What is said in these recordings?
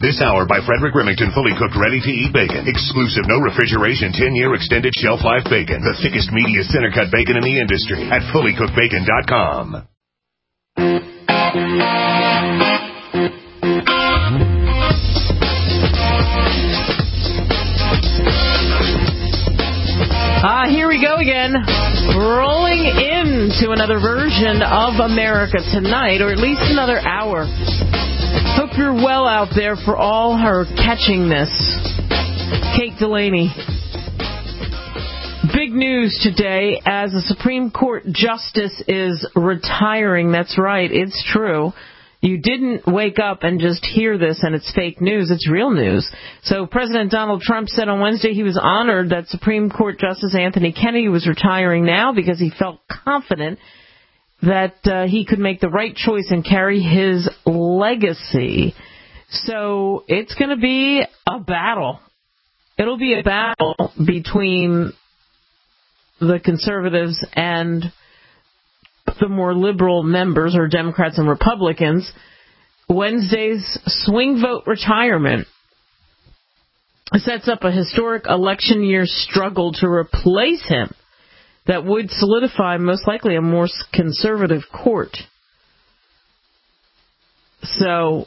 This hour by Frederick Remington, fully cooked, ready-to-eat bacon. Exclusive, no refrigeration, 10-year extended shelf life bacon. The thickest, meatiest, center-cut bacon in the industry at fullycookedbacon.com. Here we go again. Rolling into another version of America Tonight, or at least another hour. Hope you're well out there for all her catching this. Kate Delaney. Big news today as a Supreme Court justice is retiring. That's right, it's true. You didn't wake up and just hear this and it's fake news. It's real news. So President Donald Trump said on Wednesday he was honored that Supreme Court Justice Anthony Kennedy was retiring now because he felt confident that he could make the right choice and carry his legacy. So it's going to be a battle. It'll be a battle between the conservatives and the more liberal members, or Democrats and Republicans. Wednesday's swing vote retirement sets up a historic election year struggle to replace him that would solidify most likely a more conservative court. So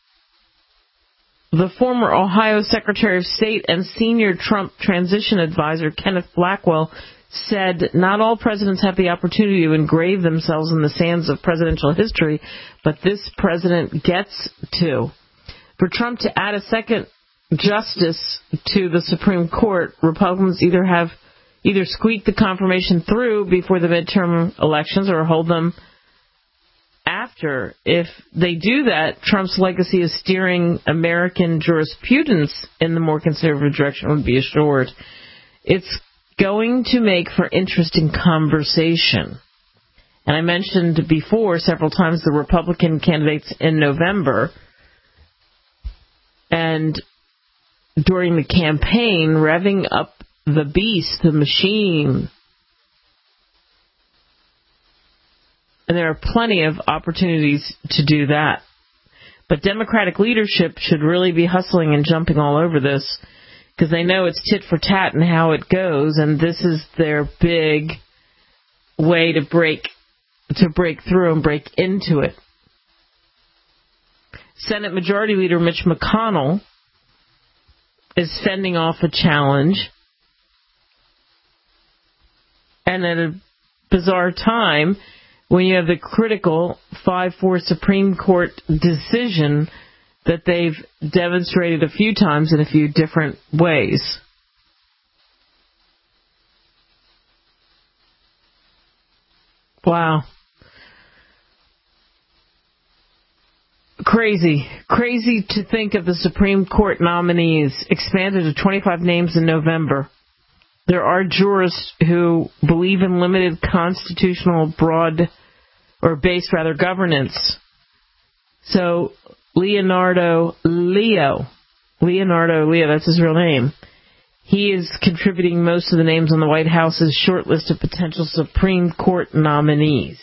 the former Ohio Secretary of State and senior Trump transition advisor Kenneth Blackwell said not all presidents have the opportunity to engrave themselves in the sands of presidential history, but this president gets to. For Trump to add a second justice to the Supreme Court, Republicans either squeak the confirmation through before the midterm elections or hold them after. If they do that, Trump's legacy of steering American jurisprudence in the more conservative direction would be assured. It's going to make for interesting conversation. And I mentioned before several times the Republican candidates in November. And during the campaign, revving up the beast, the machine. And there are plenty of opportunities to do that. But Democratic leadership should really be hustling and jumping all over this, because they know it's tit for tat and how it goes, and this is their big way to break through and break into it. Senate Majority Leader Mitch McConnell is fending off a challenge, and at a bizarre time when you have the critical 5-4 Supreme Court decision that they've demonstrated a few times in a few different ways. Wow. Crazy to think of the Supreme Court nominees expanded to 25 names in November. There are jurists who believe in limited constitutional based governance. So Leonardo Leo, that's his real name. He is contributing most of the names on the White House's short list of potential Supreme Court nominees.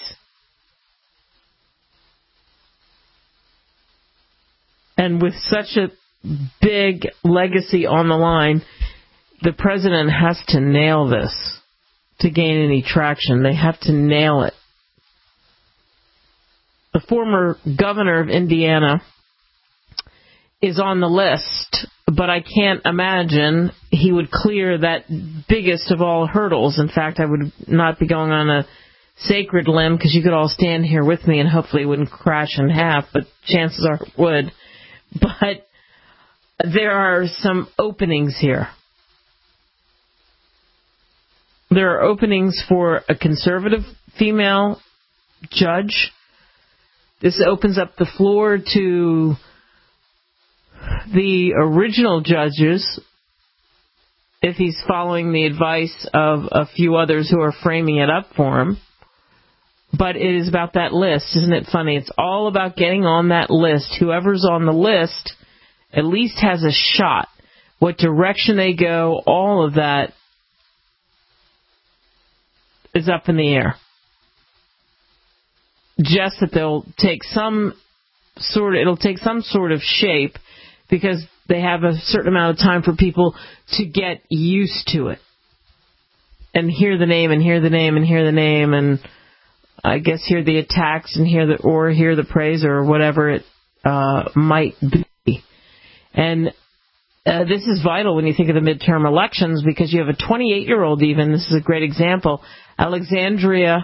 And with such a big legacy on the line, the president has to nail this to gain any traction. They have to nail it. The former governor of Indiana is on the list, but I can't imagine he would clear that biggest of all hurdles. In fact, I would not be going on a sacred limb, because you could all stand here with me and hopefully it wouldn't crash in half, but chances are it would. But there are some openings here. There are openings for a conservative female judge. This opens up the floor to the original judges, if he's following the advice of a few others who are framing it up for him. But it is about that list. Isn't it funny? It's all about getting on that list. Whoever's on the list at least has a shot. What direction they go, all of that is up in the air. Just that it'll take some sort of shape because they have a certain amount of time for people to get used to it and hear the name and hear the name and hear the name and I guess hear the attacks and hear the praise or whatever it might be. And this is vital when you think of the midterm elections because you have a 28-year-old even, this is a great example, Alexandria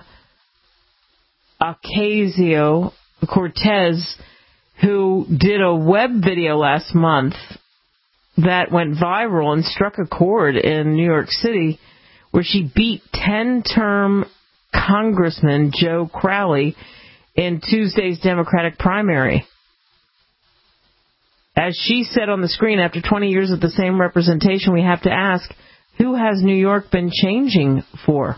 Ocasio-Cortez, who did a web video last month that went viral and struck a chord in New York City where she beat 10-term Congressman Joe Crowley in Tuesday's Democratic primary. As she said on the screen, after 20 years of the same representation, we have to ask, who has New York been changing for?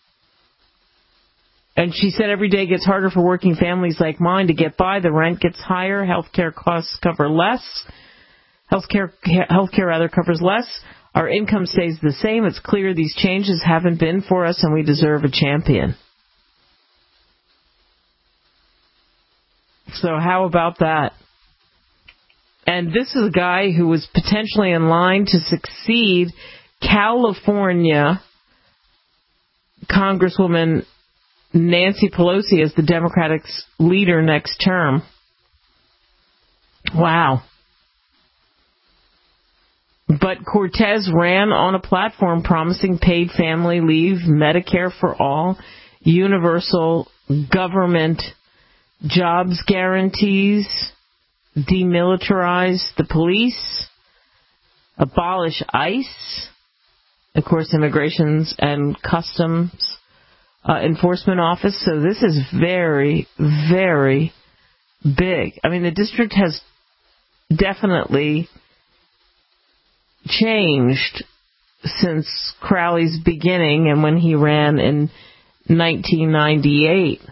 And she said every day gets harder for working families like mine to get by. The rent gets higher. Healthcare costs cover less. Healthcare covers less. Our income stays the same. It's clear these changes haven't been for us, and we deserve a champion. So how about that? And this is a guy who was potentially in line to succeed California Congresswoman Nancy Pelosi as the Democratic leader next term. Wow. But Cortez ran on a platform promising paid family leave, Medicare for all, universal government jobs guarantees, demilitarize the police, abolish ICE, of course, Immigrations and Customs Enforcement Office. So this is very, very big. I mean, the district has definitely changed since Crowley's beginning and when he ran in 1998.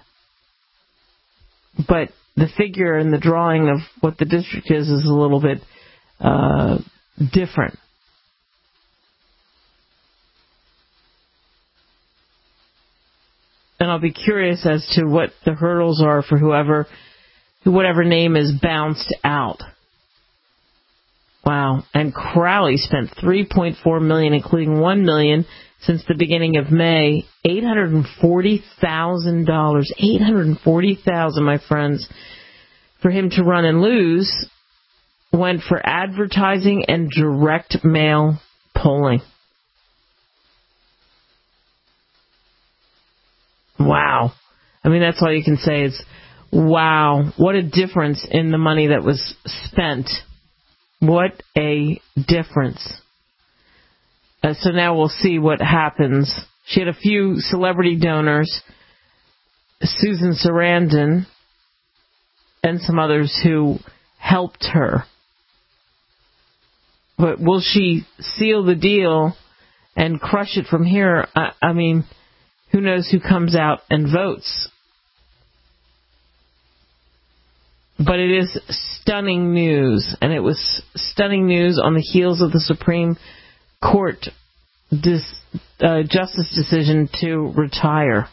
But the figure and the drawing of what the district is a little bit different. And I'll be curious as to what the hurdles are for whatever name is bounced out. Wow. And Crowley spent $3.4 million, including $1 million since the beginning of May. $840,000. $840,000, my friends, for him to run and lose went for advertising and direct mail polling. Wow. I mean, that's all you can say is, wow, what a difference in the money that was spent. What a difference. So now we'll see what happens. She had a few celebrity donors, Susan Sarandon, and some others who helped her. But will she seal the deal and crush it from here? I mean, who knows who comes out and votes? But it is stunning news, and it was stunning news on the heels of the Supreme Court justice decision to retire.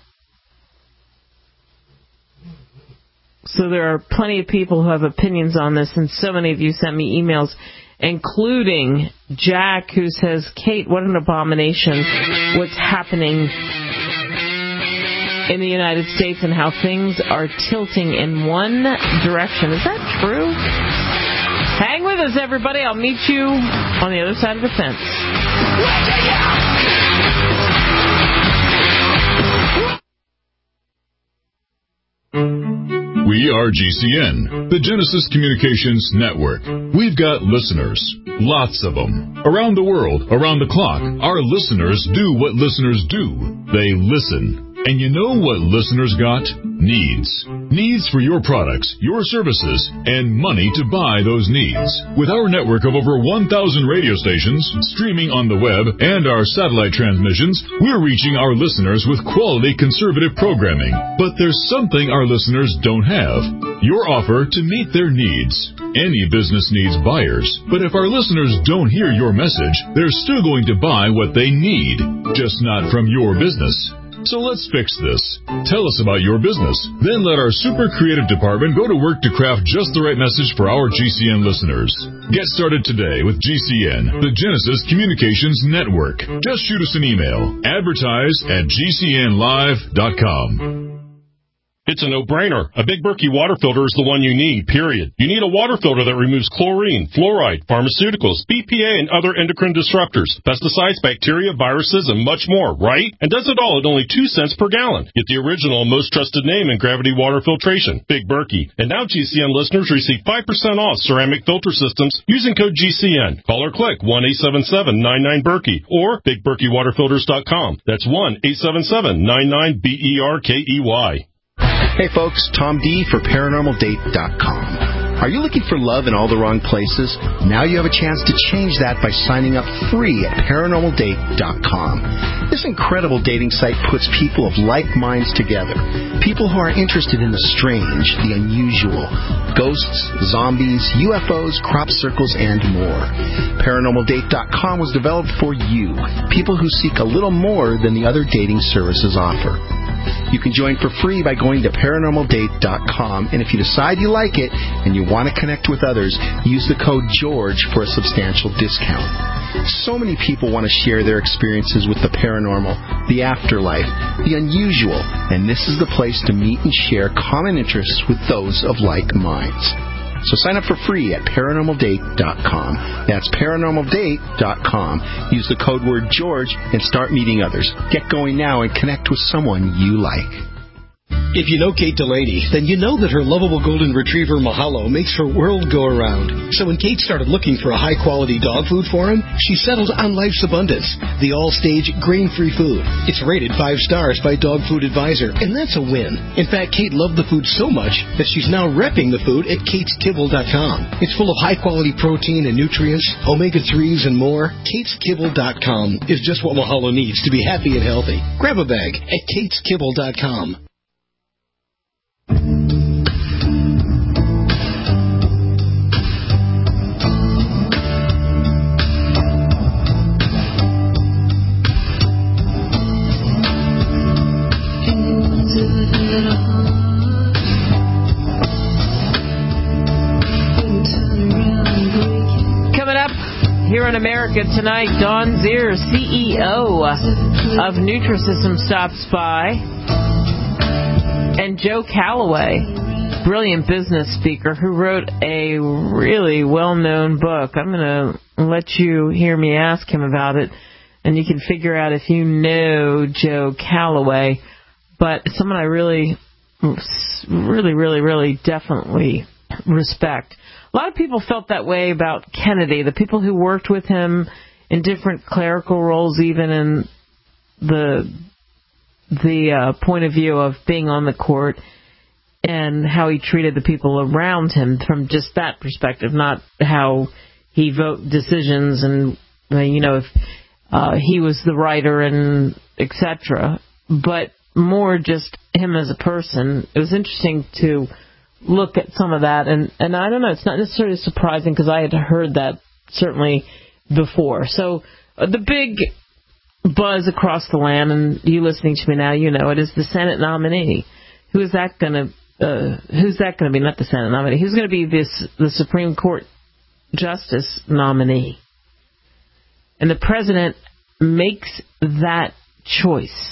So there are plenty of people who have opinions on this, and so many of you sent me emails, including Jack, who says, Kate, what an abomination what's happening in the United States and how things are tilting in one direction. Is that true? Hang with us, everybody. I'll meet you on the other side of the fence. We are GCN, the Genesis Communications Network. We've got listeners, lots of them. Around the world, around the clock, our listeners do what listeners do. They listen. And you know what listeners got? Needs. Needs for your products, your services, and money to buy those needs. With our network of over 1,000 radio stations, streaming on the web, and our satellite transmissions, we're reaching our listeners with quality conservative programming. But there's something our listeners don't have. Your offer to meet their needs. Any business needs buyers. But if our listeners don't hear your message, they're still going to buy what they need, just not from your business. So let's fix this. Tell us about your business. Then let our super creative department go to work to craft just the right message for our GCN listeners. Get started today with GCN, the Genesis Communications Network. Just shoot us an email. Advertise@gcnlive.com. It's a no-brainer. A Big Berkey water filter is the one you need, period. You need a water filter that removes chlorine, fluoride, pharmaceuticals, BPA, and other endocrine disruptors, pesticides, bacteria, viruses, and much more, right? And does it all at only 2 cents per gallon. Get the original and most trusted name in gravity water filtration, Big Berkey. And now GCN listeners receive 5% off ceramic filter systems using code GCN. Call or click 1-877-99-BERKEY or BigBerkeyWaterFilters.com. That's 1-877-99-BERKEY. Hey folks, Tom D for ParanormalDate.com. Are you looking for love in all the wrong places? Now you have a chance to change that by signing up free at ParanormalDate.com. This incredible dating site puts people of like minds together. People who are interested in the strange, the unusual, ghosts, zombies, UFOs, crop circles, and more. ParanormalDate.com was developed for you, people who seek a little more than the other dating services offer. You can join for free by going to ParanormalDate.com, and if you decide you like it and you want to connect with others, use the code GEORGE for a substantial discount. So many people want to share their experiences with the paranormal, the afterlife, the unusual, and this is the place to meet and share common interests with those of like minds. So sign up for free at ParanormalDate.com. That's ParanormalDate.com. Use the code word George and start meeting others. Get going now and connect with someone you like. If you know Kate Delaney, then you know that her lovable golden retriever, Mahalo, makes her world go around. So when Kate started looking for a high-quality dog food for him, she settled on Life's Abundance, the all-stage grain-free food. It's rated 5 stars by Dog Food Advisor, and that's a win. In fact, Kate loved the food so much that she's now repping the food at KatesKibble.com. It's full of high-quality protein and nutrients, omega-3s, and more. KatesKibble.com is just what Mahalo needs to be happy and healthy. Grab a bag at KatesKibble.com. Here in America tonight, Dawn Zier, CEO of Nutrisystem, stops by. And Joe Calloway, brilliant business speaker who wrote a really well-known book. I'm going to let you hear me ask him about it, and you can figure out if you know Joe Calloway. But someone I really definitely respect. A lot of people felt that way about Kennedy, the people who worked with him in different clerical roles, even in the point of view of being on the court and how he treated the people around him from just that perspective, not how he voted decisions and, if he was the writer and etc., but more just him as a person. It was interesting to look at some of that, and I don't know, it's not necessarily surprising because I had heard that certainly before. So the big buzz across the land, and you listening to me now, you know it, is the Senate nominee. Who's that going to be? Not the Senate nominee. Who's going to be the Supreme Court Justice nominee? And the president makes that choice.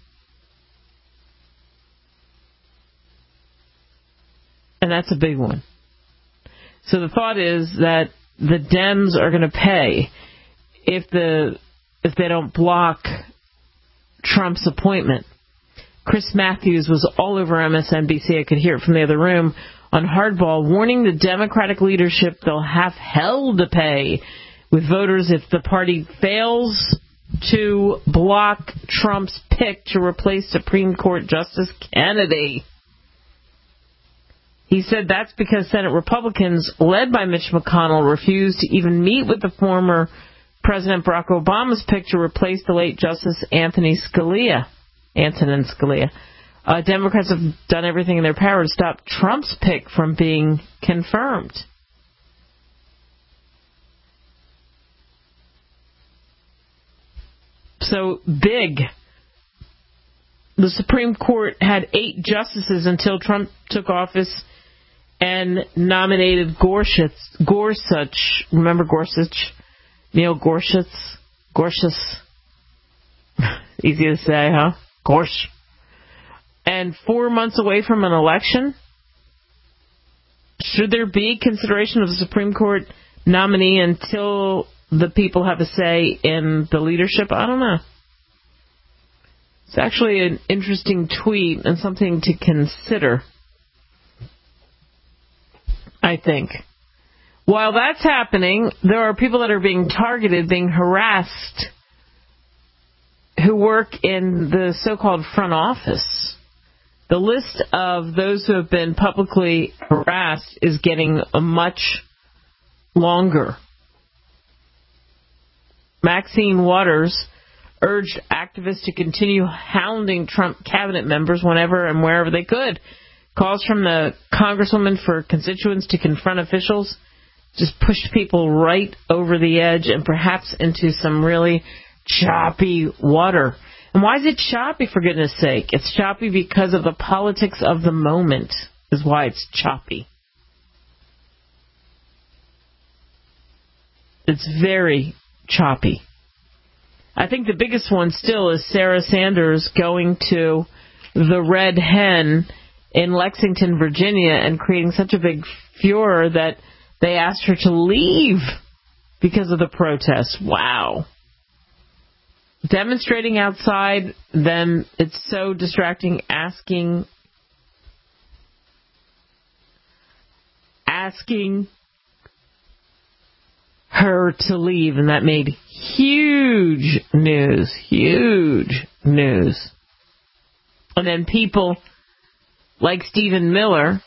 And that's a big one. So the thought is that the Dems are going to pay if they don't block Trump's appointment. Chris Matthews was all over MSNBC. I could hear it from the other room on Hardball, warning the Democratic leadership they'll have hell to pay with voters if the party fails to block Trump's pick to replace Supreme Court Justice Kennedy. He said that's because Senate Republicans, led by Mitch McConnell, refused to even meet with the former President Barack Obama's pick to replace the late Justice Antonin Scalia. Democrats have done everything in their power to stop Trump's pick from being confirmed. So big. The Supreme Court had 8 justices until Trump took office and nominated Gorsuch. Remember Gorsuch? Neil Gorsuch? Easy to say, huh? Gorsh. And 4 months away from an election? Should there be consideration of the Supreme Court nominee until the people have a say in the leadership? I don't know. It's actually an interesting tweet and something to consider, I think. While that's happening, there are people that are being targeted, being harassed, who work in the so-called front office. The list of those who have been publicly harassed is getting much longer. Maxine Waters urged activists to continue hounding Trump cabinet members whenever and wherever they could. Calls from the congresswoman for constituents to confront officials just pushed people right over the edge and perhaps into some really choppy water. And why is it choppy, for goodness sake? It's choppy because of the politics of the moment is why it's choppy. It's very choppy. I think the biggest one still is Sarah Sanders going to the Red Hen in Lexington, Virginia, and creating such a big furor that they asked her to leave because of the protests. Wow. Demonstrating outside, then it's so distracting, asking her to leave, and that made huge news. And then people like Stephen Miller,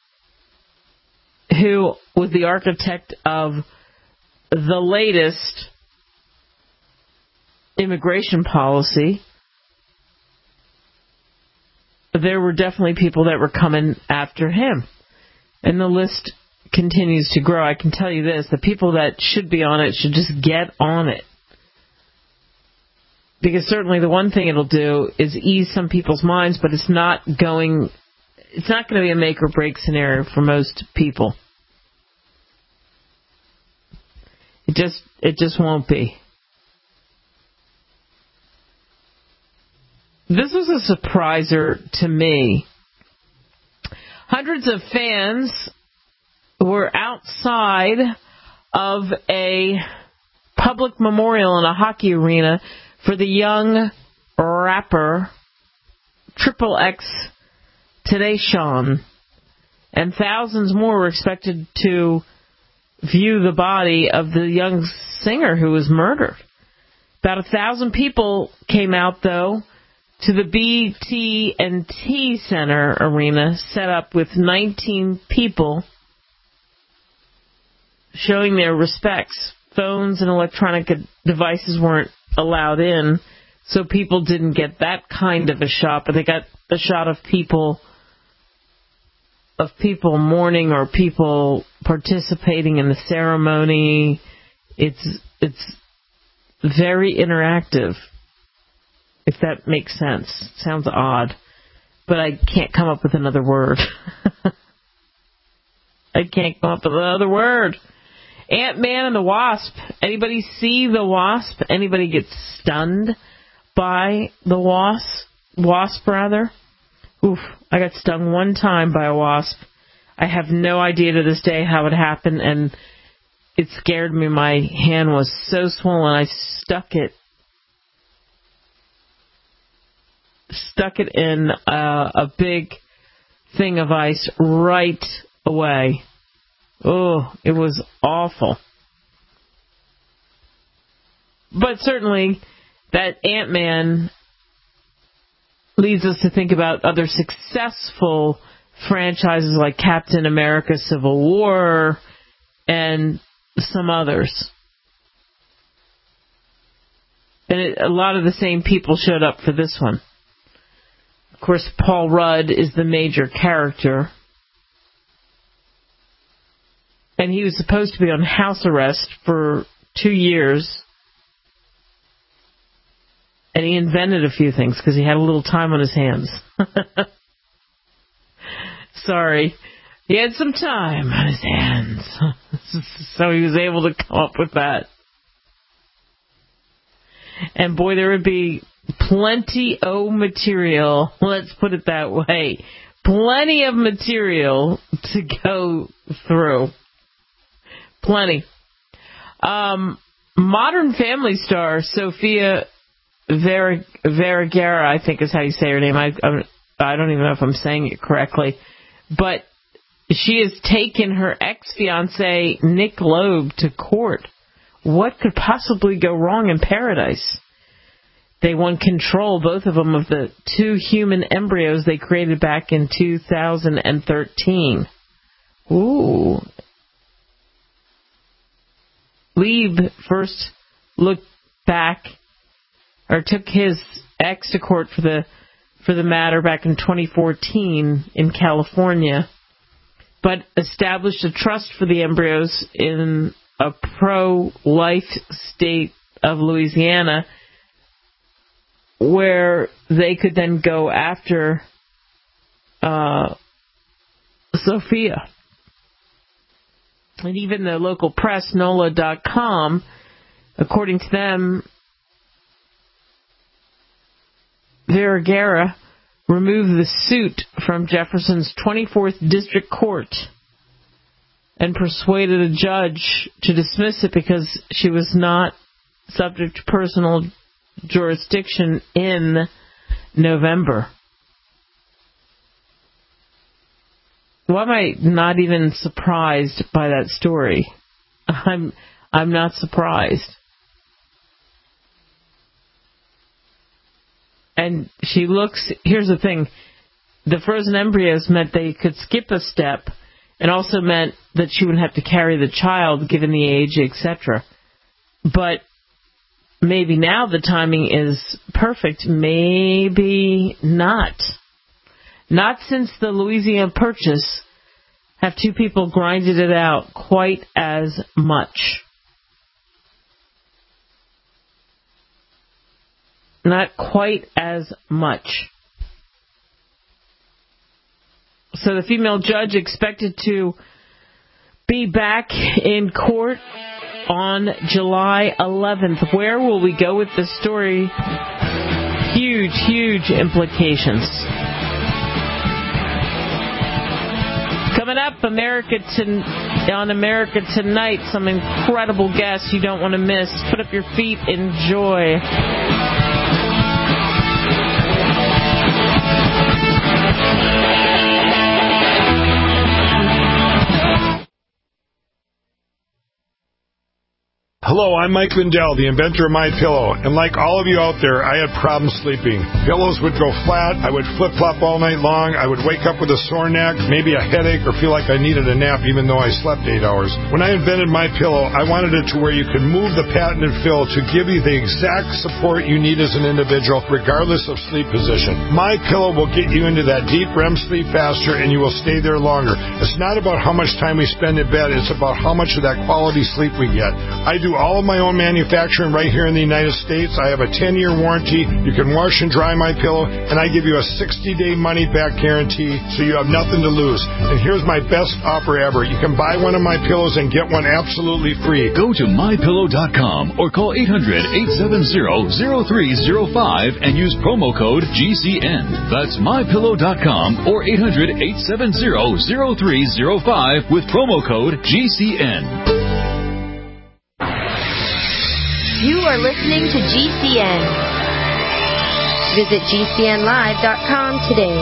who was the architect of the latest immigration policy, there were definitely people that were coming after him. And the list continues to grow. I can tell you this, the people that should be on it should just get on it. Because certainly the one thing it'll do is ease some people's minds, but it's not going to be a make or break scenario for most people. It just won't be. This was a surpriser to me. Hundreds of fans were outside of a public memorial in a hockey arena for the young rapper XXX Tentacion, and thousands more were expected to view the body of the young singer who was murdered. About 1,000 people came out, though, to the BT&T Center arena, set up with 19 people showing their respects. Phones and electronic devices weren't allowed in, so people didn't get that kind of a shot, but they got a shot of people mourning or people participating in the ceremony. It's very interactive, if that makes sense. Sounds odd, but I can't come up with another word. Ant-Man and the Wasp. Anybody see the Wasp? Anybody get stunned by the Wasp, rather? Oof, I got stung one time by a wasp. I have no idea to this day how it happened, and it scared me. My hand was so swollen, I stuck it in a big thing of ice right away. Oh, it was awful. But certainly, that Ant-Man leads us to think about other successful franchises like Captain America Civil War and some others. And a lot of the same people showed up for this one. Of course, Paul Rudd is the major character. And he was supposed to be on house arrest for 2 years. And he invented a few things because he had a little time on his hands. Sorry. He had some time on his hands. So he was able to come up with that. And boy, there would be plenty of material, let's put it that way. Plenty of material to go through. Plenty. Modern Family star Sofia Vergara, I think is how you say her name. I don't even know if I'm saying it correctly. But she has taken her ex-fiancé Nick Loeb to court. What could possibly go wrong in paradise? They won control, both of them, of the 2 human embryos they created back in 2013. Ooh. Lieb first looked back, or took his ex to court for the matter back in 2014 in California, but established a trust for the embryos in a pro-life state of Louisiana, where they could then go after Sophia. And even the local press, NOLA.com, according to them, Vergara removed the suit from Jefferson's 24th District Court and persuaded a judge to dismiss it because she was not subject to personal jurisdiction in November. Why am I not even surprised by that story? I'm not surprised. And she looks, here's the thing, the frozen embryos meant they could skip a step, and also meant that she wouldn't have to carry the child given the age, etc. But maybe now the timing is perfect, maybe not. Not since the Louisiana Purchase have 2 people grinded it out quite as much. Not quite as much. So the female judge expected to be back in court on July 11th. Where will we go with this story? Huge, huge implications. Coming up, on America Tonight, some incredible guests you don't want to miss. Put up your feet, enjoy. Hello, I'm Mike Lindell, the inventor of MyPillow, and like all of you out there, I had problems sleeping. Pillows would go flat, I would flip-flop all night long, I would wake up with a sore neck, maybe a headache, or feel like I needed a nap even though I slept 8 hours. When I invented MyPillow, I wanted it to where you could move the patented fill to give you the exact support you need as an individual, regardless of sleep position. MyPillow will get you into that deep REM sleep faster, and you will stay there longer. It's not about how much time we spend in bed, it's about how much of that quality sleep we get. I do all of my own manufacturing right here in the United States. I have a 10-year warranty. You can wash and dry my pillow, and I give you a 60-day money-back guarantee, so you have nothing to lose. And here's my best offer ever. You can buy one of my pillows and get one absolutely free. Go to MyPillow.com or call 800-870-0305 and use promo code GCN. That's MyPillow.com or 800-870-0305 with promo code GCN. You are listening to GCN. Visit GCNlive.com today.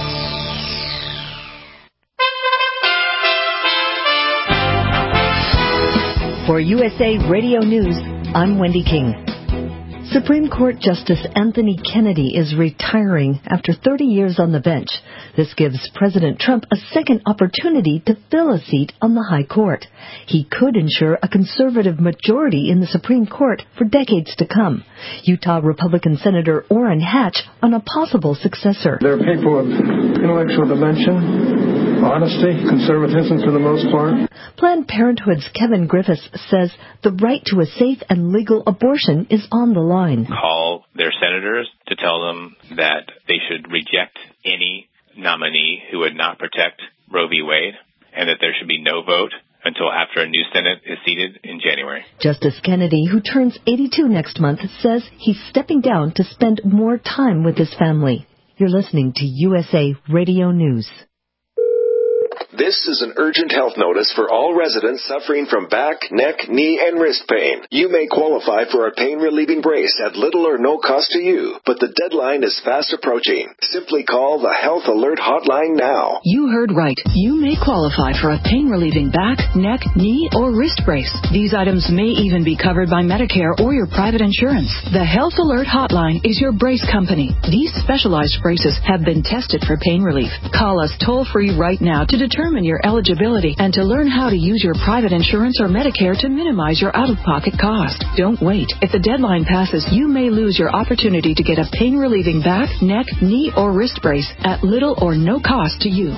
For USA Radio News, I'm Wendy King. Supreme Court Justice Anthony Kennedy is retiring after 30 years on the bench. This gives President Trump a second opportunity to fill a seat on the High Court. He could ensure a conservative majority in the Supreme Court for decades to come. Utah Republican Senator Orrin Hatch on a possible successor. They're people of intellectual dimension, honesty, conservatism for the most part. Planned Parenthood's Kevin Griffiths says the right to a safe and legal abortion is on the line. Call their senators to tell them that they should reject any nominee who would not protect Roe v. Wade. and that there should be no vote until after a new Senate is seated in January. Justice Kennedy, who turns 82 next month, says he's stepping down to spend more time with his family. You're listening to USA Radio News. This is an urgent health notice for all residents suffering from back, neck, knee, and wrist pain. You may qualify for a pain-relieving brace at little or no cost to you, but the deadline is fast approaching. Simply call the Health Alert Hotline now. You heard right. You may qualify for a pain-relieving back, neck, knee, or wrist brace. These items may even be covered by Medicare or your private insurance. The Health Alert Hotline is your brace company. These specialized braces have been tested for pain relief. Call us toll-free right now to determine your eligibility and to learn how to use your private insurance or Medicare to minimize your out-of-pocket cost. Don't wait. If the deadline passes, you may lose your opportunity to get a pain-relieving back, neck, knee, or wrist brace at little or no cost to you.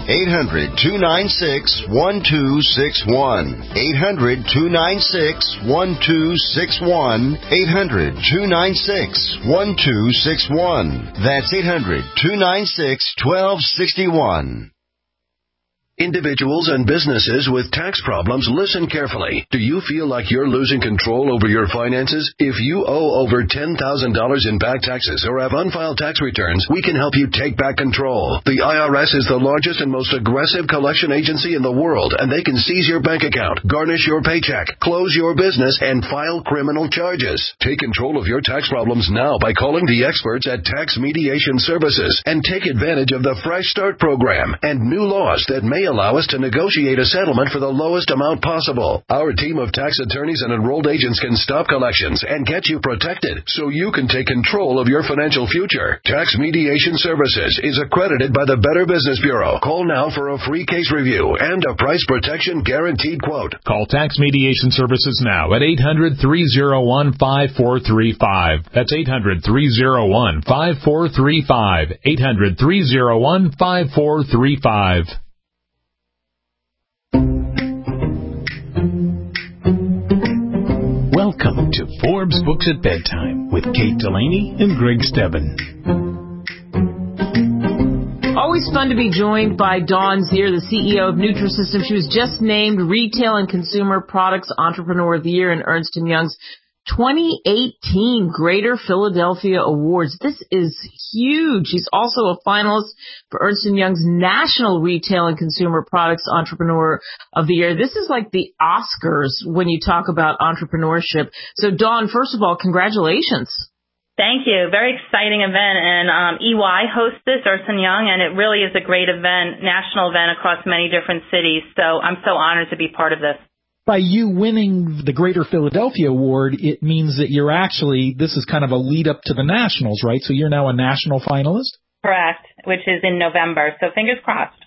800-296-1261. 800-296-1261. 800-296-1261. That's 800-296-1261. Individuals and businesses with tax problems, listen carefully. Do you feel like you're losing control over your finances? If you owe over $10,000 in back taxes or have unfiled tax returns, we can help you take back control. The IRS is the largest and most aggressive collection agency in the world, and they can seize your bank account, garnish your paycheck, close your business, and file criminal charges. Take control of your tax problems now by calling the experts at Tax Mediation Services and take advantage of the Fresh Start program and new laws that may allow us to negotiate a settlement for the lowest amount possible. Our team of tax attorneys and enrolled agents can stop collections and get you protected so you can take control of your financial future. Tax Mediation Services is accredited by the Better Business Bureau. Call now for a free case review and a price protection guaranteed quote. Call Tax Mediation Services now at 800-301-5435. That's 800-301-5435. 800-301-5435. Welcome to Forbes Books at Bedtime with Kate Delaney and Greg Stebbin. Always fun to be joined by Dawn Zier, the CEO of Nutrisystem. She was just named Retail and Consumer Products Entrepreneur of the Year in Ernst & Young's 2018 Greater Philadelphia Awards. This is huge. She's also a finalist for Ernst & Young's National Retail and Consumer Products Entrepreneur of the Year. This is like the Oscars when you talk about entrepreneurship. So, Dawn, first of all, congratulations. Thank you. Very exciting event. And EY hosts this, Ernst & Young, and it really is a great event, national event across many different cities. So I'm so honored to be part of this. By you winning the Greater Philadelphia Award, it means that you're actually, this is kind of a lead up to the Nationals, right? So you're now a national finalist? Correct, which is in November. So fingers crossed.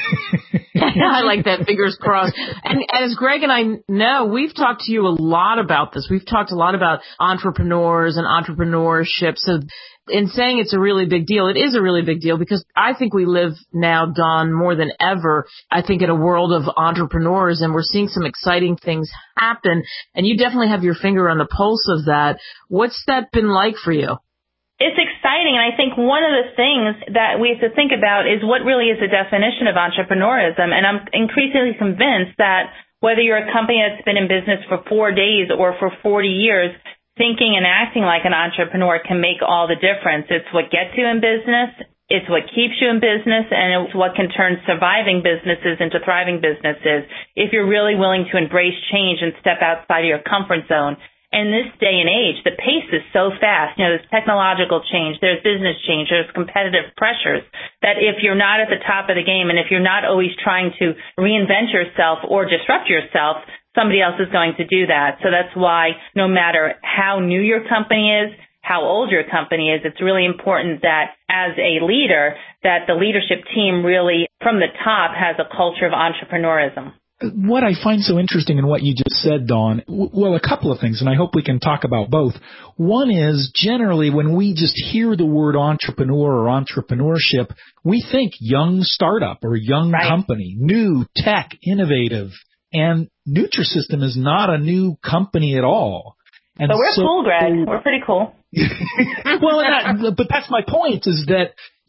I like that, fingers crossed. And as Greg and I know, we've talked to you a lot about this. We've talked a lot about entrepreneurs and entrepreneurship. So in saying it's a really big deal, it is a really big deal because I think we live now, Dawn, more than ever, I think in a world of entrepreneurs, and we're seeing some exciting things happen. And you definitely have your finger on the pulse of that. What's that been like for you? It's exciting, and I think one of the things that we have to think about is what really is the definition of entrepreneurism. And I'm increasingly convinced that whether you're a company that's been in business for 4 days or for 40 years, thinking and acting like an entrepreneur can make all the difference. It's what gets you in business, it's what keeps you in business, and it's what can turn surviving businesses into thriving businesses if you're really willing to embrace change and step outside of your comfort zone. In this day and age, the pace is so fast. You know, there's technological change, there's business change, there's competitive pressures, that if you're not at the top of the game and if you're not always trying to reinvent yourself or disrupt yourself, somebody else is going to do that. So that's why no matter how new your company is, how old your company is, it's really important that as a leader, that the leadership team really, from the top, has a culture of entrepreneurism. What I find so interesting in what you just said, Dawn, well, a couple of things, and I hope we can talk about both. One is, generally, when we just hear the word entrepreneur or entrepreneurship, we think young startup or young company, new, tech, innovative. And Nutrisystem is not a new company at all. And but we're cool, Greg. We're pretty cool. Well, but that's my point, is that,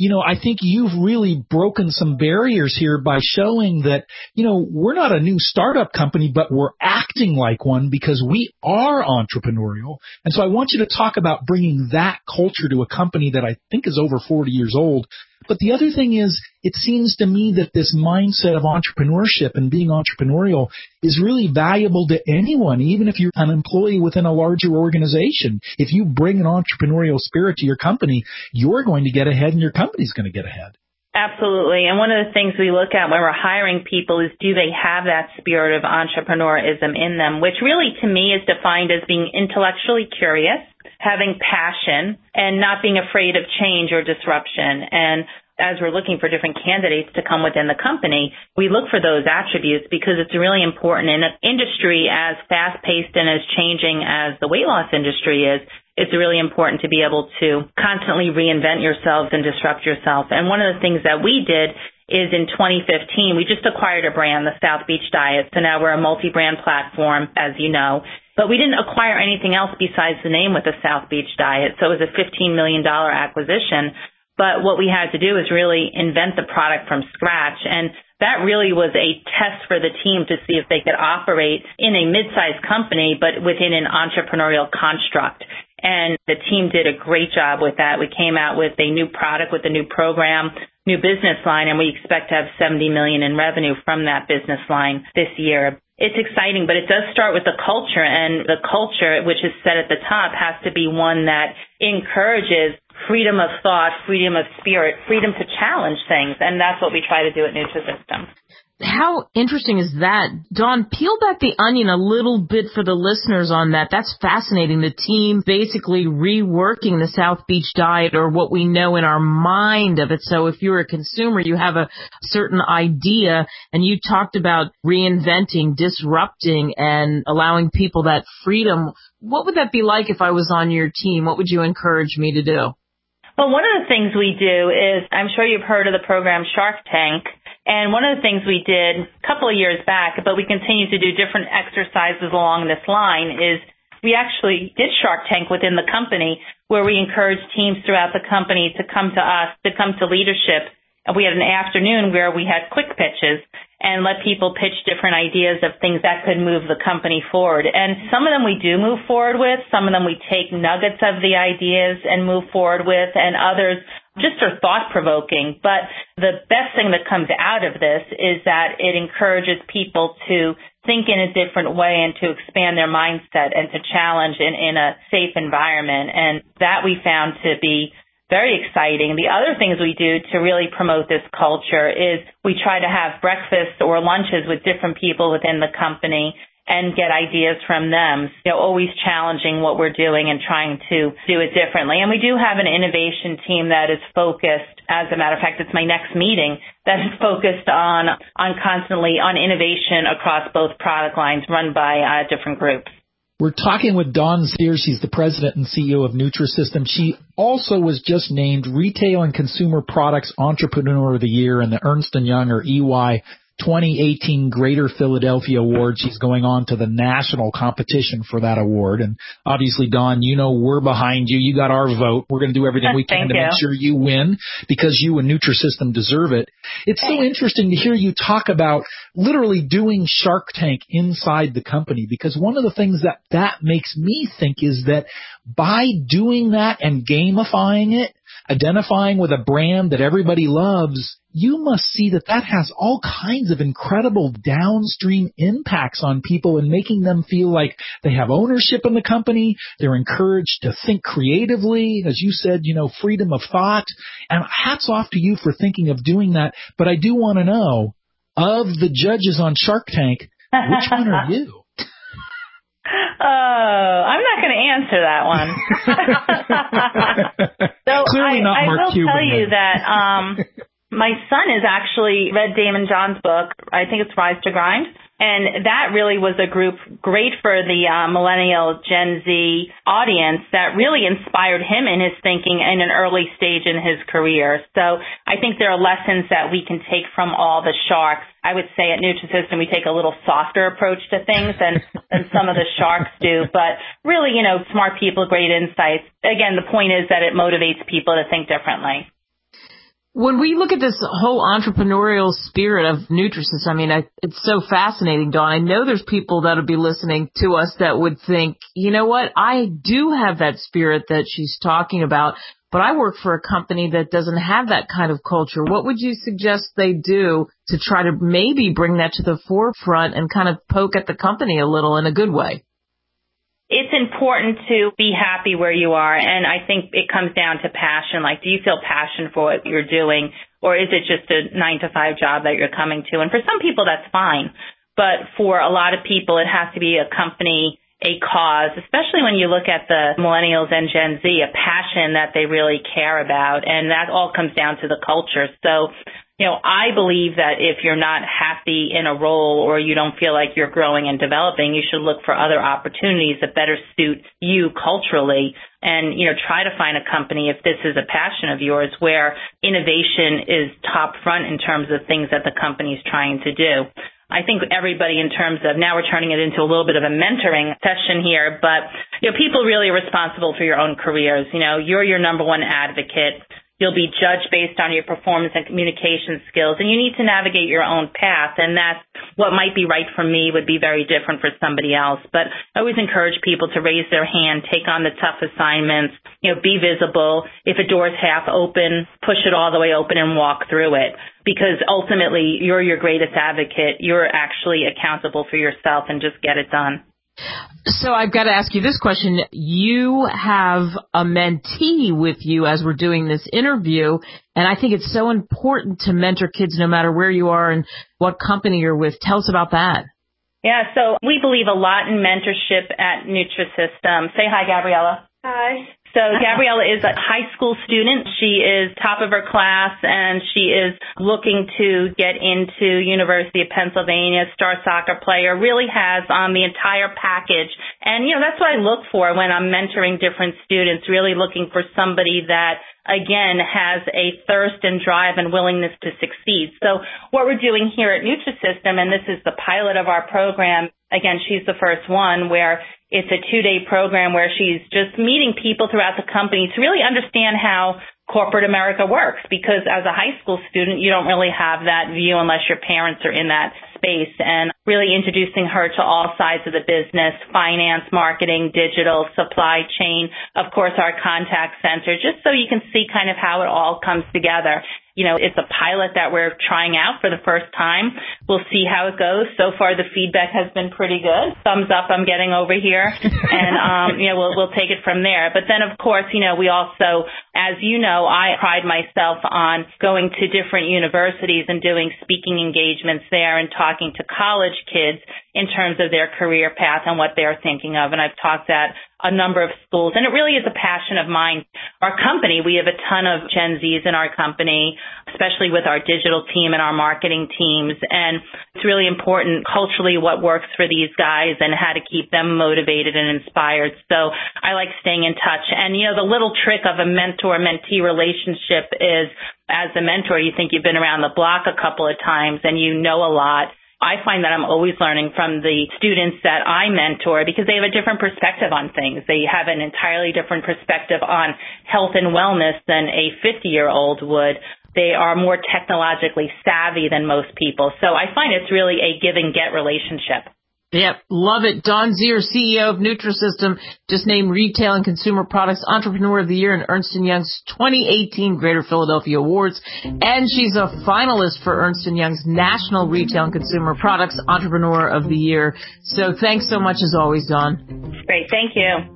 I think you've really broken some barriers here by showing that, we're not a new startup company, but we're acting like one because we are entrepreneurial. And so I want you to talk about bringing that culture to a company that I think is over 40 years old. But the other thing is, it seems to me that this mindset of entrepreneurship and being entrepreneurial is really valuable to anyone, even if you're an employee within a larger organization. If you bring an entrepreneurial spirit to your company, you're going to get ahead and your company's going to get ahead. Absolutely. And one of the things we look at when we're hiring people is, do they have that spirit of entrepreneurism in them, which really to me is defined as being intellectually curious, having passion, and not being afraid of change or disruption. And as we're looking for different candidates to come within the company, we look for those attributes because it's really important in an industry as fast-paced and as changing as the weight loss industry is. It's really important to be able to constantly reinvent yourselves and disrupt yourself. And one of the things that we did is in 2015, we just acquired a brand, the South Beach Diet. So now we're a multi-brand platform, as you know. But we didn't acquire anything else besides the name with the South Beach Diet. So it was a $15 million acquisition. But what we had to do is really invent the product from scratch. And that really was a test for the team to see if they could operate in a mid-sized company, but within an entrepreneurial construct. And the team did a great job with that. We came out with a new product, with a new program, new business line, and we expect to have $70 million in revenue from that business line this year. It's exciting, but it does start with the culture, and the culture, which is set at the top, has to be one that encourages freedom of thought, freedom of spirit, freedom to challenge things, and that's what we try to do at Nutrisystem. How interesting is that? Dawn, peel back the onion a little bit for the listeners on that. That's fascinating. The team basically reworking the South Beach Diet, or what we know in our mind of it. So if you're a consumer, you have a certain idea, and you talked about reinventing, disrupting, and allowing people that freedom. What would that be like if I was on your team? What would you encourage me to do? Well, one of the things we do is, I'm sure you've heard of the program Shark Tank. And one of the things we did a couple of years back, but we continue to do different exercises along this line, is we actually did Shark Tank within the company, where we encouraged teams throughout the company to come to us, to come to leadership. And we had an afternoon where we had quick pitches and let people pitch different ideas of things that could move the company forward. And some of them we do move forward with. Some of them we take nuggets of the ideas and move forward with, and others just are thought-provoking. But the best thing that comes out of this is that it encourages people to think in a different way and to expand their mindset and to challenge in a safe environment. And that we found to be very exciting. The other things we do to really promote this culture is we try to have breakfasts or lunches with different people within the company and get ideas from them, always challenging what we're doing and trying to do it differently. And we do have an innovation team that is focused, as a matter of fact, it's my next meeting, that is focused on constantly on innovation across both product lines run by different groups. We're talking with Dawn Zier. She's the president and CEO of Nutrisystem. She also was just named Retail and Consumer Products Entrepreneur of the Year in the Ernst & Young, or EY, 2018 Greater Philadelphia Award. She's going on to the national competition for that award. And obviously, Dawn, we're behind you. You got our vote. We're going to do everything we can to make sure you win, because you and Nutrisystem deserve it. It's so interesting to hear you talk about literally doing Shark Tank inside the company, because one of the things that makes me think is that by doing that and gamifying it, identifying with a brand that everybody loves, you must see that has all kinds of incredible downstream impacts on people and making them feel like they have ownership in the company. They're encouraged to think creatively, as you said, freedom of thought. And hats off to you for thinking of doing that. But I do want to know, of the judges on Shark Tank, which one are you? I'm not going to answer that one. So Clearly not I Mark will Cuban, tell you then. that my son has actually read Damon John's book. I think it's Rise to Grind. And that really was a group great for the millennial Gen Z audience that really inspired him in his thinking in an early stage in his career. So I think there are lessons that we can take from all the sharks. I would say at Nutrisystem we take a little softer approach to things than some of the sharks do. But really, smart people, great insights. Again, the point is that it motivates people to think differently. When we look at this whole entrepreneurial spirit of Nutrisys, I mean, it's so fascinating, Dawn. I know there's people that'll be listening to us that would think, you know what, I do have that spirit that she's talking about, but I work for a company that doesn't have that kind of culture. What would you suggest they do to try to maybe bring that to the forefront and kind of poke at the company a little in a good way? It's important to be happy where you are, and I think it comes down to passion. Like, do you feel passion for what you're doing, or is it just a 9-to-5 job that you're coming to? And for some people, that's fine. But for a lot of people, it has to be a company, a cause, especially when you look at the millennials and Gen Z, a passion that they really care about, and that all comes down to the culture. So, I believe that if you're not happy in a role or you don't feel like you're growing and developing, you should look for other opportunities that better suit you culturally and, try to find a company, if this is a passion of yours, where innovation is top front in terms of things that the company's trying to do. I think everybody, in terms of, now we're turning it into a little bit of a mentoring session here, but, people really are responsible for your own careers. You're your number one advocate. You'll be judged based on your performance and communication skills, and you need to navigate your own path, and that's what might be right for me would be very different for somebody else. But I always encourage people to raise their hand, take on the tough assignments, be visible. If a door is half open, push it all the way open and walk through it, because ultimately you're your greatest advocate. You're actually accountable for yourself, and just get it done. So I've got to ask you this question. You have a mentee with you as we're doing this interview, and I think it's so important to mentor kids no matter where you are and what company you're with. Tell us about that. Yeah, so we believe a lot in mentorship at Nutrisys. Say hi, Gabriella. Hi. So Gabriella is a high school student. She is top of her class, and she is looking to get into University of Pennsylvania, star soccer player, really has the entire package. And, that's what I look for when I'm mentoring different students, really looking for somebody that, again, has a thirst and drive and willingness to succeed. So what we're doing here at Nutrisystem, and this is the pilot of our program, again, she's the first one, where it's a 2-day program where she's just meeting people throughout the company to really understand how corporate America works, because as a high school student, you don't really have that view unless your parents are in that space, and really introducing her to all sides of the business, finance, marketing, digital, supply chain, of course, our contact center, just so you can see kind of how it all comes together. It's a pilot that we're trying out for the first time. We'll see how it goes. So far, the feedback has been pretty good. Thumbs up I'm getting over here. And, we'll take it from there. But then, of course, we also, as you know, I pride myself on going to different universities and doing speaking engagements there and talking to college kids in terms of their career path and what they're thinking of. And I've talked at a number of schools, and it really is a passion of mine. Our company, we have a ton of Gen Zs in our company, especially with our digital team and our marketing teams, and it's really important culturally what works for these guys and how to keep them motivated and inspired. So I like staying in touch. And, the little trick of a mentor-mentee relationship is, as a mentor, you think you've been around the block a couple of times and you know a lot. I find that I'm always learning from the students that I mentor, because they have a different perspective on things. They have an entirely different perspective on health and wellness than a 50-year-old would. They are more technologically savvy than most people. So I find it's really a give and get relationship. Yep, love it. Dawn Zier, CEO of Nutrisystem, just named Retail and Consumer Products Entrepreneur of the Year in Ernst & Young's 2018 Greater Philadelphia Awards. And she's a finalist for Ernst & Young's National Retail and Consumer Products Entrepreneur of the Year. So thanks so much as always, Dawn. Great, thank you.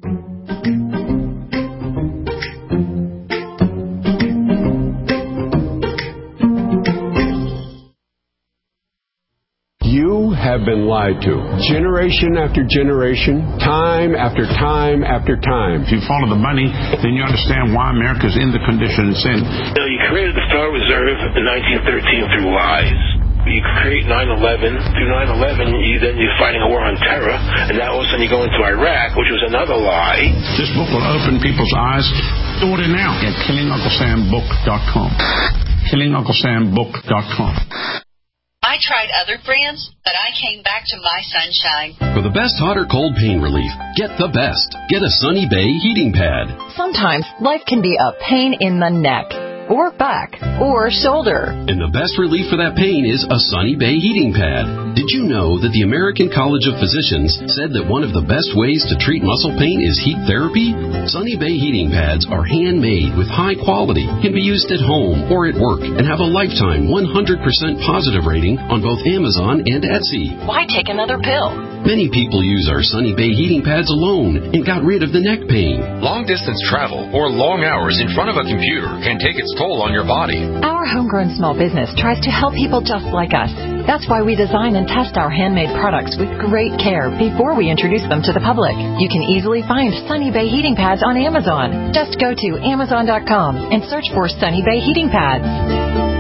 You have been lied to. Generation after generation, time after time after time. If you follow the money, then you understand why America's in the condition it's in. You created the Federal Reserve in 1913 through lies. You create 9/11. Through 9/11, you're fighting a war on terror, and now all of a sudden you go into Iraq, which was another lie. This book will open people's eyes. Order now at KillingUncleSamBook.com. KillingUncleSamBook.com. I tried other brands, but I came back to My Sunshine. For the best hot or cold pain relief, get the best. Get a Sunny Bay heating pad. Sometimes life can be a pain in the neck. or back or shoulder. And the best relief for that pain is a Sunny Bay heating pad. Did you know that the American College of Physicians said that one of the best ways to treat muscle pain is heat therapy? Sunny Bay heating pads are handmade with high quality, can be used at home or at work, and have a lifetime 100% positive rating on both Amazon and Etsy. Why take another pill? Many people use our Sunny Bay heating pads alone and got rid of the neck pain. Long-distance travel or long hours in front of a computer can take its toll on your body. Our homegrown small business tries to help people just like us. That's why we design and test our handmade products with great care before we introduce them to the public. You can easily find Sunny Bay heating pads on Amazon. Just go to Amazon.com and search for Sunny Bay heating pads.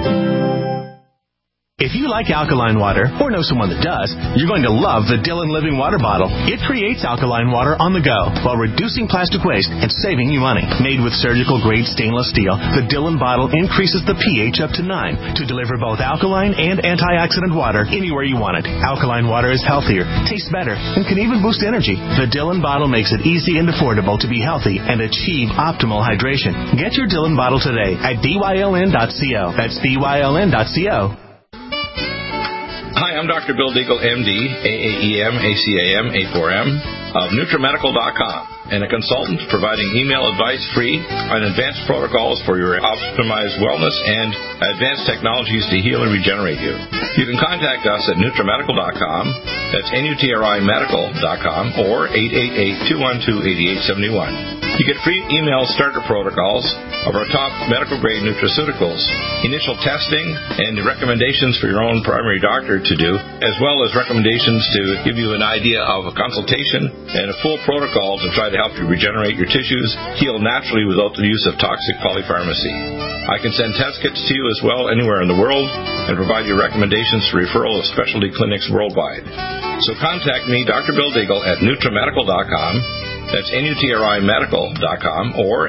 If you like alkaline water, or know someone that does, you're going to love the Dillon Living Water Bottle. It creates alkaline water on the go while reducing plastic waste and saving you money. Made with surgical-grade stainless steel, the Dillon bottle increases the pH up to 9 to deliver both alkaline and antioxidant water anywhere you want it. Alkaline water is healthier, tastes better, and can even boost energy. The Dillon bottle makes it easy and affordable to be healthy and achieve optimal hydration. Get your Dillon bottle today at BYLN.co. That's BYLN.co. Hi, I'm Dr. Bill Deagle, MD, AAEM, ACAM, A4M, of NutriMedical.com, and a consultant providing email advice free on advanced protocols for your optimized wellness and advanced technologies to heal and regenerate you. You can contact us at NutriMedical.com, that's NutriMedical.com, or 888-212-8871. You get free email starter protocols of our top medical-grade nutraceuticals, initial testing, and the recommendations for your own primary doctor to do, as well as recommendations to give you an idea of a consultation and a full protocol to try to help you regenerate your tissues, heal naturally without the use of toxic polypharmacy. I can send test kits to you as well anywhere in the world and provide you recommendations for referral of specialty clinics worldwide. So contact me, Dr. Bill Deagle, at NutriMedical.com. That's NutriMedical.com or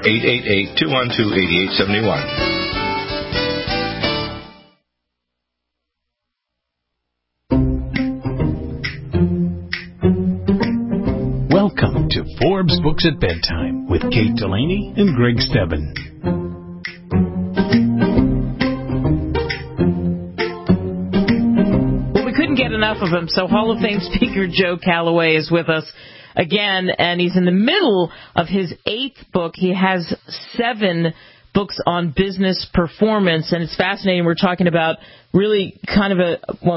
888-212-8871. Welcome to Forbes Books at Bedtime with Kate Delaney and Greg Stebbin. Well, we couldn't get enough of him, so Hall of Fame speaker Joe Calloway is with us again, and he's in the middle of his 8th book. He has 7 books on business performance, and it's fascinating. We're talking about really a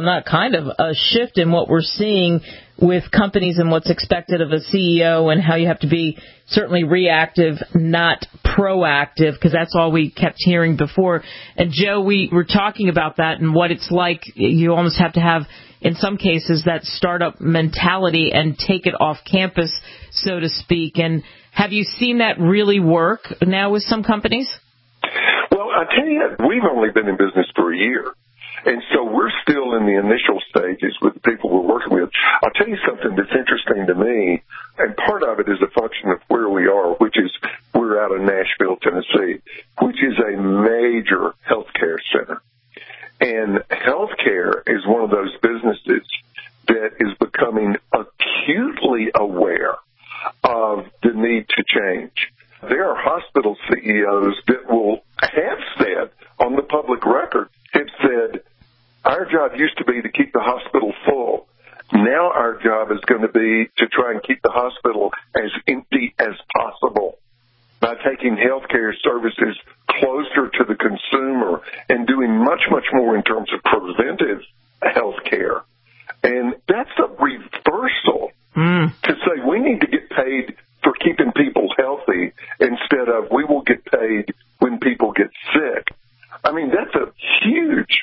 shift in what we're seeing with companies and what's expected of a CEO and how you have to be certainly reactive, not proactive, because that's all we kept hearing before. And Joe, we were talking about that and what it's like. You almost have to have, in some cases, that startup mentality and take it off campus, so to speak. And have you seen that really work now with some companies? Well, I tell you, we've only been in business for a year. And so we're still in the initial stages with the people we're working with. I'll tell you something that's interesting to me, and part of it is a function of where we are, which is we're out of Nashville, Tennessee, which is a major healthcare center. And healthcare is one of those businesses that is becoming acutely aware of the need to change. There are hospital CEOs that will have said on the public record, have said, our job used to be to keep the hospital full. Now our job is going to be to try and keep the hospital as empty as possible by taking healthcare services closer to the consumer and doing much, much more in terms of preventive healthcare. And that's a reversal to say we need to get paid for keeping people healthy instead of we will get paid when people get sick. I mean, that's a huge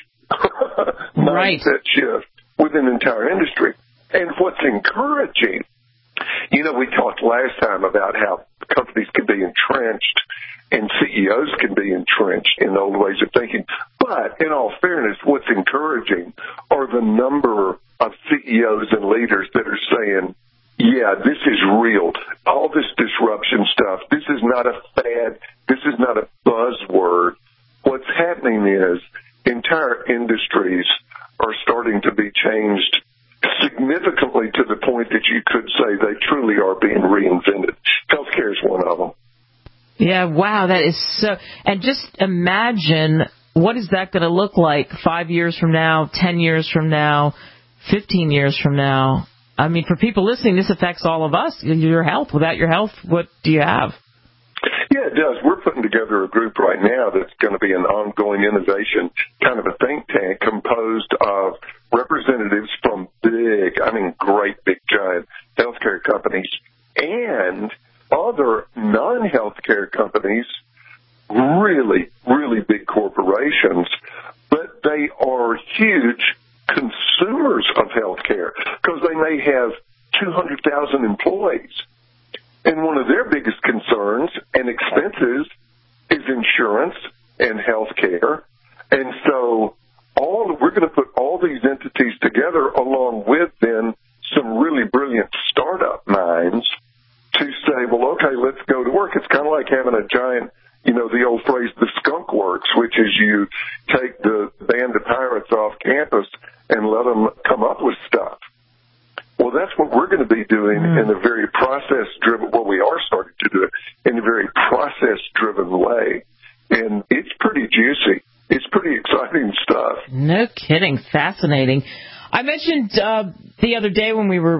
mindset shift within the entire industry. And what's encouraging, we talked last time about how companies can be entrenched and CEOs can be entrenched in old ways of thinking. But in all fairness, what's encouraging are the number of CEOs and leaders that are saying, yeah, this is real. All this disruption stuff, this is not a fad. This is not a buzzword. What's happening is entire industries are starting to be changed significantly to the point that you could say they truly are being reinvented. Healthcare is one of them. Yeah, wow, that is so. And just imagine, what is that going to look like 5 years from now, 10 years from now, 15 years from now? I mean, for people listening, this affects all of us. Your health. Without your health, what do you have? Yeah, it does. We're putting together a group right now that's going to be an ongoing innovation, kind of a think tank composed of representatives from great big giant healthcare companies and other non-healthcare companies, really, really big corporations, but they are huge consumers of healthcare because they may have 200,000 employees. And one of their biggest concerns and expenses is insurance and health care. And so we're going to put all these entities together along with then some really brilliant startup minds to say, well, okay, let's go to work. It's kind of like having a giant, the old phrase, the skunk works, which is you take the band of pirates off campus and let them come up with stuff. Well, that's what we're going to be doing in a very process-driven, we are starting to do it in a very process-driven way. And it's pretty juicy. It's pretty exciting stuff. No kidding. Fascinating. I mentioned the other day when we were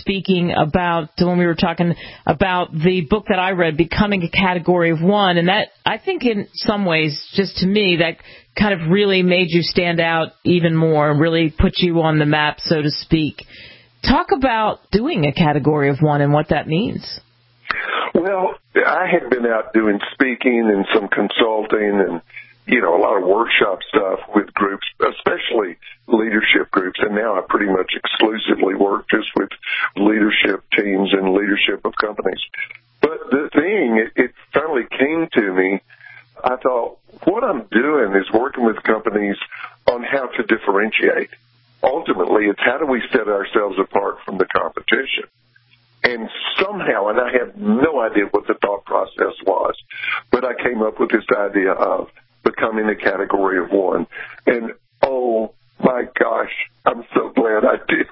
talking about the book that I read, Becoming a Category of One, and that, I think in some ways, just to me, that kind of really made you stand out even more, really put you on the map, so to speak. Talk about doing a Category of One and what that means. Well, I had been out doing speaking and some consulting and, a lot of workshop stuff with groups, especially leadership groups. And now I pretty much exclusively work just with leadership teams and leadership of companies. But the thing, it finally came to me. I thought, what I'm doing is working with companies on how to differentiate. Ultimately, it's how do we set ourselves apart from the competition? And somehow, and I have no idea what the thought process was, but I came up with this idea of becoming a Category of One. And, oh, my gosh, I'm so glad I did.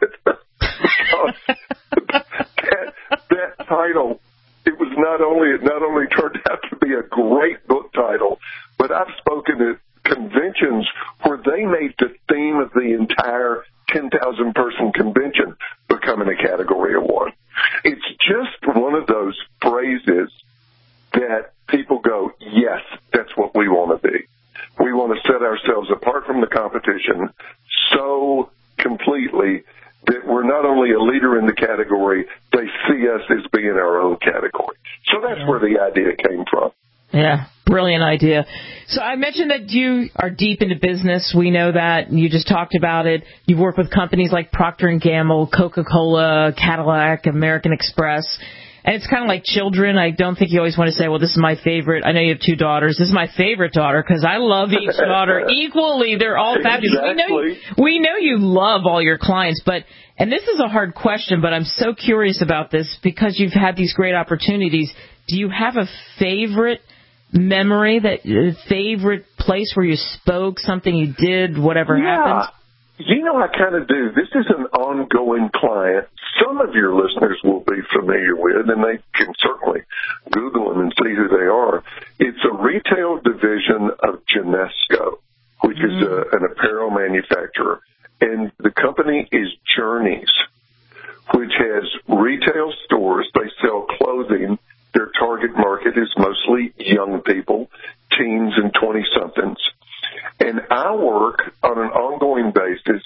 that title, it not only turned out to be a great book title, but I've spoken at conventions where they made the theme of the entire 10,000-person convention becoming a Category of One. It's just one of those phrases that people go, yes, that's what we want to be. We want to set ourselves apart from the competition so completely that we're not only a leader in the category, they see us as being our own category. So that's where the idea came from. Yeah, brilliant idea. So I mentioned that you are deep into business. We know that. You just talked about it. You've worked with companies like Procter & Gamble, Coca-Cola, Cadillac, American Express. And it's kind of like children. I don't think you always want to say, well, this is my favorite. I know you have 2 daughters. This is my favorite daughter because I love each daughter equally. They're all fabulous. Exactly. We know you love all your clients. And this is a hard question, but I'm so curious about this because you've had these great opportunities. Do you have a favorite memory, favorite place where you spoke, something you did, whatever happened? I kind of do. This is an ongoing client. Some of your listeners will be familiar with, and they can certainly Google them and see who they are. It's a retail division of Genesco, which is an apparel manufacturer. And the company is Journeys, which has retail stores. They sell clothing. Their target market is mostly young people, teens and 20-somethings. And I work on an ongoing basis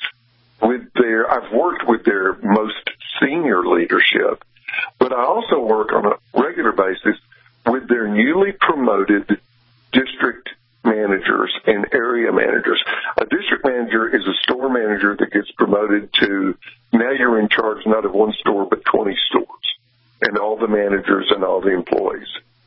I've worked with their most senior leadership, but I also work on a regular basis with their newly promoted district managers and area managers. A district manager is a store manager that gets promoted to, now you're in charge not of one store, but 20 stores, and all the managers and all the employees.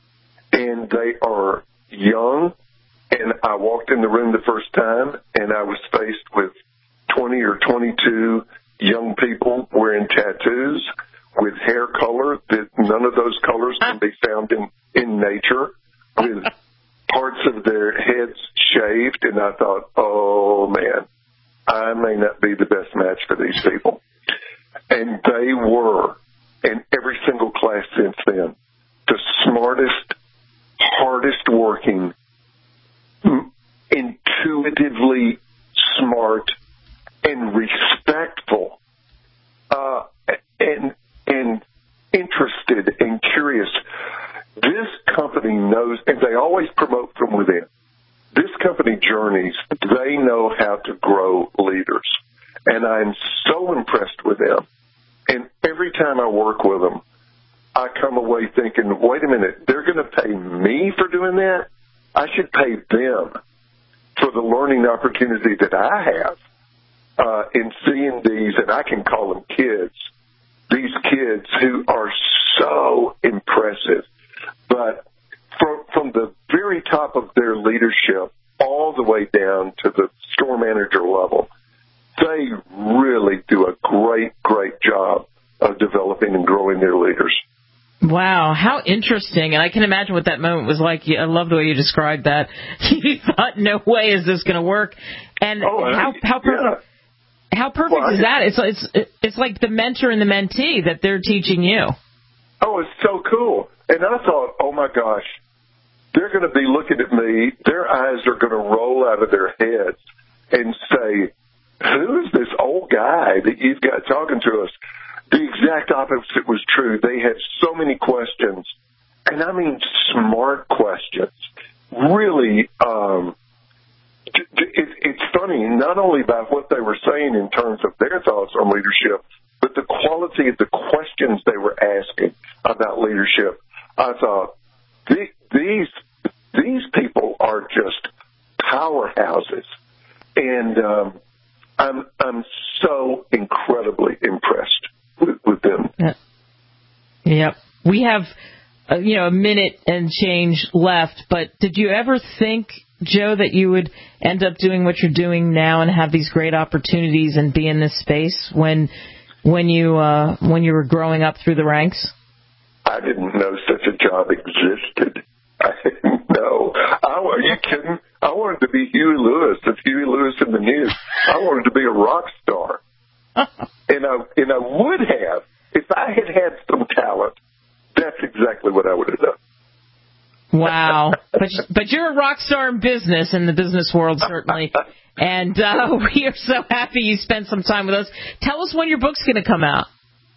And they are young, and I walked in the room the first time, and I was faced with 20 or 22 young people wearing tattoos with hair color that none of those colors can be found in nature, with parts of their heads shaved, and I thought, oh, man, I may not be the best match for these people. And they were, in every single class since then, the smartest, hardest hardworking, intuitively smart, and respectful, and interested and curious. This company knows, and they always promote from within. This company journeys, they know how to grow leaders. And I'm so impressed with them. And every time I work with them, I come away thinking, wait a minute, they're going to pay me for doing that? I should pay them for the learning opportunity that I have in seeing these, and I can call them kids, these kids who are so impressive. But from the very top of their leadership all the way down to the store manager level, they really do a great, great job of developing and growing their leaders. Wow, how interesting. And I can imagine what that moment was like. I love the way you described that. You thought, no way is this going to work. And how perfect is that? It's like the mentor and the mentee that they're teaching you. Oh, it's so cool. And I thought, oh, my gosh, they're going to be looking at me. Their eyes are going to roll out of their heads and say, who is this old guy that you've got talking to us? The exact opposite was true. They had so many questions, and I mean smart questions. Really, it's funny, not only about what they were saying in terms of their thoughts on leadership, but the quality of the questions they were asking about leadership. I thought, these people are just powerhouses, and I'm so incredibly impressed with them. Yep. We have, a minute and change left, but did you ever think, Joe, that you would end up doing what you're doing now and have these great opportunities and be in this space when you were growing up through the ranks? I didn't know such a job existed. I didn't know. Are you kidding? I wanted to be Huey Lewis of Huey Lewis in the News. I wanted to be a rock star. And I would have, if I had had some talent, that's exactly what I would have done. Wow. But you're a rock star in business, in the business world, certainly. And we are so happy you spent some time with us. Tell us when your book's going to come out.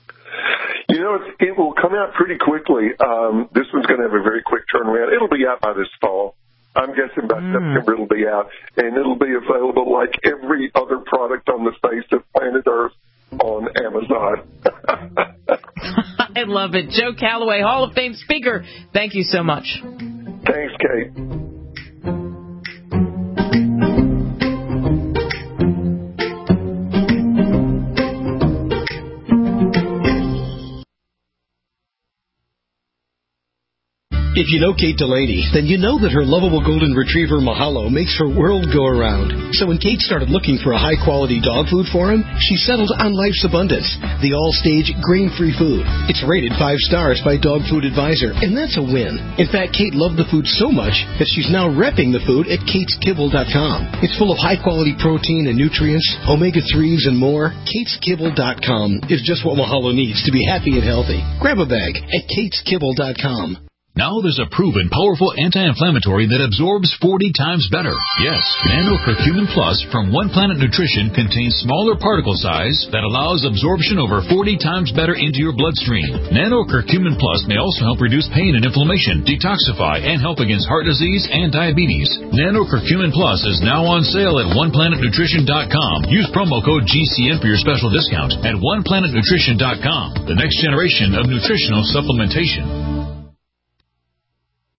It will come out pretty quickly. This one's going to have a very quick turnaround. It'll be out by this fall. I'm guessing by September it'll be out, and it'll be available like every other product on the face of planet Earth on Amazon. I love it. Joe Calloway, Hall of Fame speaker, thank you so much. Thanks, Kate. If you know Kate Delaney, then you know that her lovable golden retriever Mahalo makes her world go around. So when Kate started looking for a high-quality dog food for him, she settled on Life's Abundance, the all-stage grain-free food. It's rated 5 stars by Dog Food Advisor, and that's a win. In fact, Kate loved the food so much that she's now repping the food at KatesKibble.com. It's full of high-quality protein and nutrients, omega-3s, and more. KatesKibble.com is just what Mahalo needs to be happy and healthy. Grab a bag at KatesKibble.com. Now there's a proven, powerful anti-inflammatory that absorbs 40 times better. Yes, Nano Curcumin Plus from One Planet Nutrition contains smaller particle size that allows absorption over 40 times better into your bloodstream. Nano Curcumin Plus may also help reduce pain and inflammation, detoxify, and help against heart disease and diabetes. Nano Curcumin Plus is now on sale at OnePlanetNutrition.com. Use promo code GCN for your special discount at OnePlanetNutrition.com. The next generation of nutritional supplementation.